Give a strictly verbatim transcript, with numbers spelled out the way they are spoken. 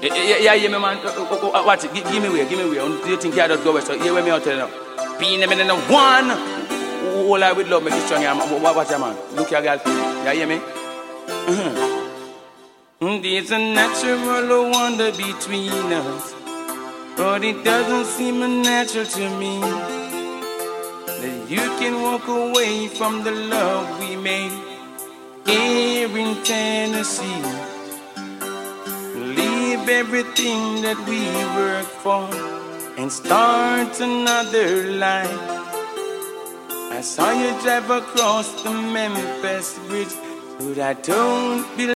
Yeah, yeah, yeah, yeah, man. Watch it. Give, give me way, give me way. Do you think I just go west? So here, where me out there now. Being them in the one. All I with love make it strong. Watch it, man. Look your girl. Yeah, hear me? Mm-hmm. There's a natural wonder between us, but it doesn't seem natural to me that you can walk away from the love we made here in Tennessee. Leave everything that we work for and start another life. I saw you drive across the Memphis Bridge, but I don't believe